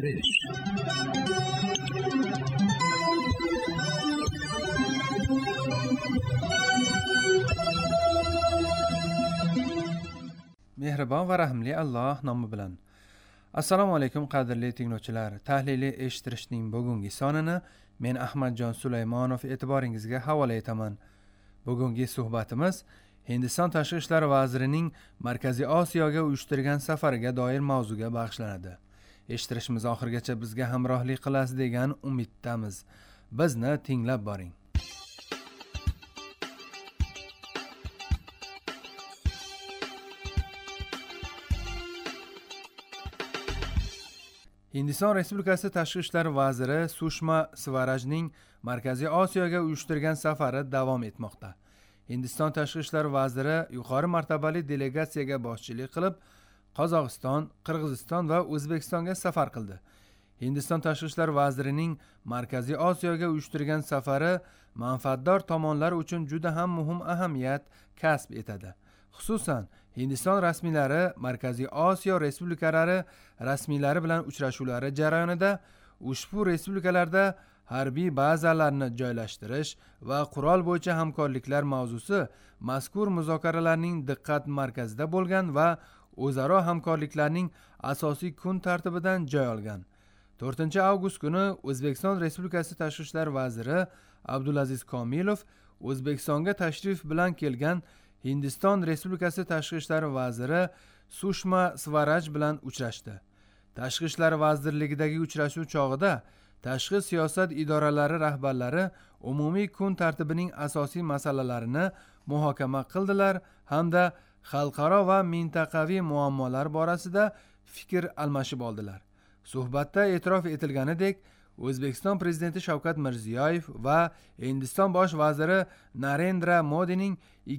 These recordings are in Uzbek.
Yo'nalish. Mehribon va rahimli Alloh nomi bilan. Assalomu alaykum qadrli tinglovchilar. Tahliliy eshittirishning bugungi sonini men Ahmadjon Sulaymonov e'tiboringizga havola etaman. Bugungi suhbatimiz Hindiston tashqi ishlar vazirining Markaziy Osiyoga uyushtirgan safariga doir mavzuga bag'ishlanadi. Eshittirishimiz oxirigacha bizga hamrohlik qilasiz degan umiddamiz. Bizni tinglab boring. Hindiston Respublikasi Tashqi ishlar vaziri Sushma Swarajning Markaziy Osiyoga uyushtirgan safari davom etmoqda. Hindiston Tashqi ishlar vaziri yuqori martabali delegatsiyaga boshchilik qilib, Qozog'iston, Qirg'iziston va O'zbekistonga safar qildi. Hindiston Tashqi ishlar vazirining Markaziy Osiyoga uyushtirgan safari manfaatdor tomonlar uchun juda ham muhim ahamiyat kasb etadi. Xususan, Hindiston rasmiylari Markaziy Osiyo respublikalari rasmiylari bilan uchrashuvlari jarayonida ushbu respublikalarda harbiy bazalarni joylashtirish va qurol bo'yicha hamkorliklar mavzusi mazkur muzokaralarning diqqat markazida bo'lgan va o'zaro hamkorliklarning asosiy kun tartibidan joy olgan. 4-avgust kuni O'zbekiston Respublikasi Tashqi ishlar vaziri Abdulaziz Komilov O'zbekistonga tashrif bilan kelgan Hindiston Respublikasi Tashqi ishlar vaziri Sushma Swaraj bilan uchrashdi. Tashqi ishlar vazirligidagi uchrashuv chog'ida tashqi siyosat idoralari rahbarlari umumiy kun tartibining asosiy masalalarini muhokama qildilar hamda xalqaro va mintaqaviy muammolar borasida fikr almashib oldilar. Suhbatda e'tirof etilganidek, O'zbekiston prezidenti Shavkat Mirziyoyev va Hindiston bosh vaziri Narendra Modining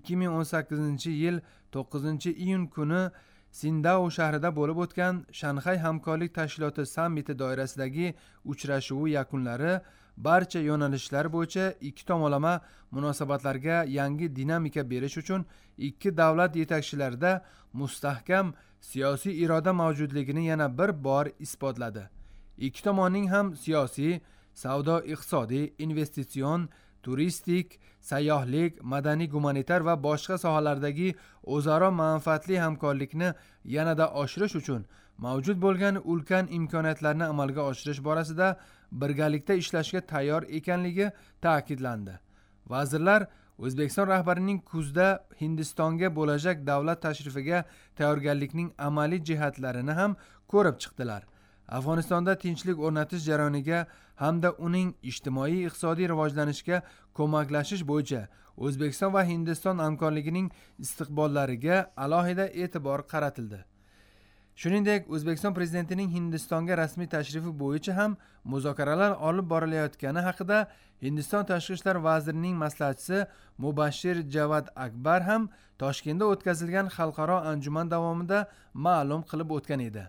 2018-yil 9-iyun kuni Sindau shahrida bo'lib o'tgan Shanxay hamkorlik tashkiloti sammiti doirasidagi uchrashuvi yakunlari barcha yo'nalishlar bo'yicha ikki tomonlama munosabatlarga yangi dinamika berish uchun ikki davlat yetakchilarida mustahkam siyosiy iroda mavjudligini yana bir bor isbotladi. Ikki tomonning ham siyosiy, savdo-iqtisodiy, investitsion, turistik, sayyohlik, madaniy-gumanitar va boshqa sohalardagi o'zaro manfaatli hamkorlikni yanada oshirish uchun mavjud bo'lgan ulkan imkoniyatlarni amalga oshirish borasida birgalikda ishlashga tayyor ekanligi ta'kidlandi. Vazirlar O'zbekiston rahbarining kuzda Hindistonga bo'lajak davlat tashrifiga tayyorgarlikning amaliy jihatlarini ham ko'rib chiqdilar. Afg'onistonda tinchlik o'rnatish jarayoniga hamda uning ijtimoiy-iqtisodiy rivojlanishiga ko'maklashish bo'yicha O'zbekiston va Hindiston hamkorligining istiqbollariga alohida e'tibor qaratildi. Shuningdek, O'zbekiston prezidentining Hindistonga rasmiy tashrifi bo'yicha ham muzokaralar olib borilayotgani haqida Hindiston tashqi ishlar vazirining maslahatchisi Mubashshir Javad Akbar ham Toshkentda o'tkazilgan xalqaro anjuman davomida ma'lum qilib o'tgan edi.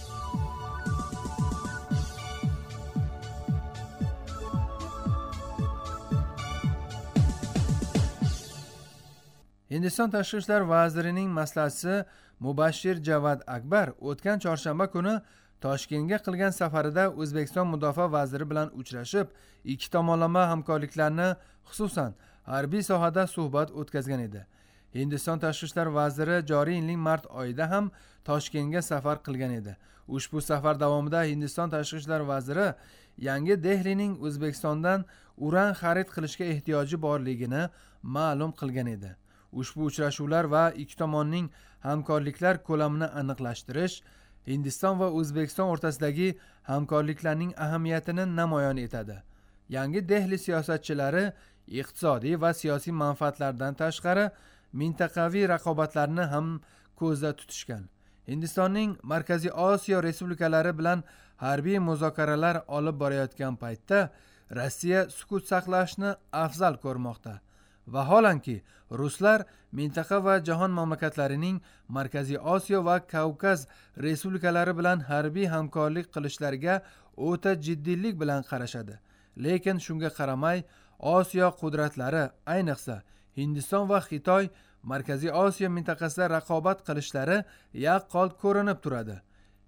Hindiston tashqi ishlar vazirining maslahatchisi Mubashshir Javad Akbar o'tgan chorshanba kuni Toshkentga qilgan safarida O'zbekiston mudofaa vaziri bilan uchrashib, ikki tomonlama hamkorliklarni, xususan harbiy sohada suhbat o'tkazgan edi. Hindiston tashqi ishlar vaziri joriy yilning mart oyida ham Toshkentga safar qilgan edi. Ushbu safar davomida Hindiston tashqi ishlar vaziri yangi Dehlining O'zbekistondan uran xarid qilishga ehtiyoji borligini ma'lum qilgan edi. Ushbu uchrashuvlar va ikki tomonning hamkorliklar ko'lamini aniqlashtirish Hindiston va O'zbekiston o'rtasidagi hamkorliklarning ahamiyatini namoyon etadi. Yangi Dehli siyosatchilari iqtisodiy va siyosiy manfaatlardan tashqari mintaqaviy raqobatlarni ham ko'zda tutishgan. Hindistonning Markaziy Osiyo respublikalari bilan harbiy muzokaralar olib borayotgan paytda Rossiya sukut saqlashni afzal ko'rmoqda. Vaholanki, ruslar mintaqa va jahon mamlakatlarining Markaziy Osiyo va Kavkaz respublikalari bilan harbiy hamkorlik qilishlariga o'ta jiddiylik bilan qarashadi. Lekin shunga qaramay, Osiyo qudratlari, ayniqsa Hindiston va Xitoy Markaziy Osiyo mintaqasida raqobat qilishlari yaqqol ko'rinib turadi.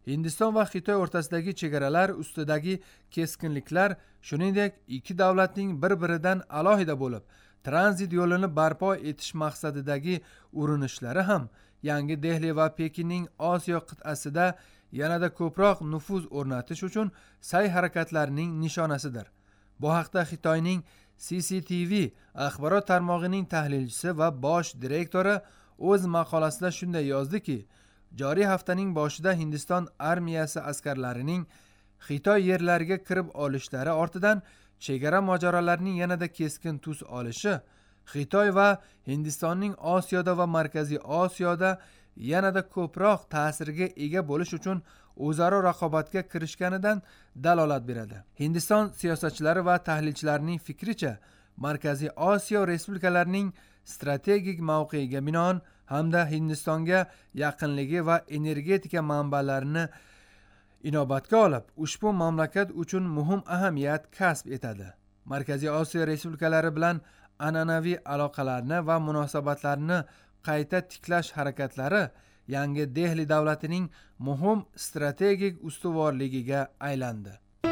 Hindiston va Xitoy o'rtasidagi chegaralar ustidagi keskinliklar, shuningdek ikki davlatning bir-biridan alohida bo'lib tranzit yo'lini barpo etish maqsadidagi urinishlari ham yangi Dehli va Pekinning Osiyo qit'asida yanada ko'proq nufuz o'rnatish uchun sa'y harakatlarining nishonasidir. Bu haqda Xitoyning CCTV axborot tarmog'ining tahlilchisi va bosh direktori o'z maqolasida shunday yozdiki, joriy haftaning boshida Hindiston armiyasi askarlarining Xitoy yerlariga kirib olishlari ortidan chegara mojarolarining yanada keskin tus olishi Xitoy va Hindistonning Osiyoda va Markaziy Osiyoda yanada ko'proq ta'sirga ega bo'lish uchun o'zaro raqobatga kirishganidan dalolat beradi. Hindiston siyosatchilari va tahlilchilarining fikricha, Markaziy Osiyo respublikalarining strategik mavqeiga binoan hamda Hindistonga yaqinligi va energetika manbalarini inobatga olib, ushbu mamlakat uchun muhim ahamiyat kasb etadi. Markaziy Osiyo respublikalari bilan an'anaviy aloqalarni va munosabatlarni qayta tiklash harakatlari yangi Dehli davlatining muhim strategik ustuvorligiga aylandi.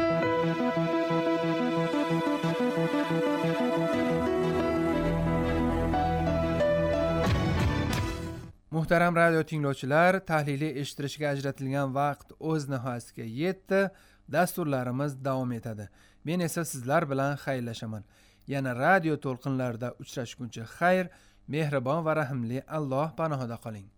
Muhtaram radio tinglovchilar, tahliliy eshittirishga ajratilgan vaqt o'z nihoyasiga yetdi. Dasturlarimiz davom etadi. Men esa sizlar bilan xayrlashaman. Yana radio to'lqinlarida uchrashguncha xayr, mehribon va rahimli Alloh panohida qoling.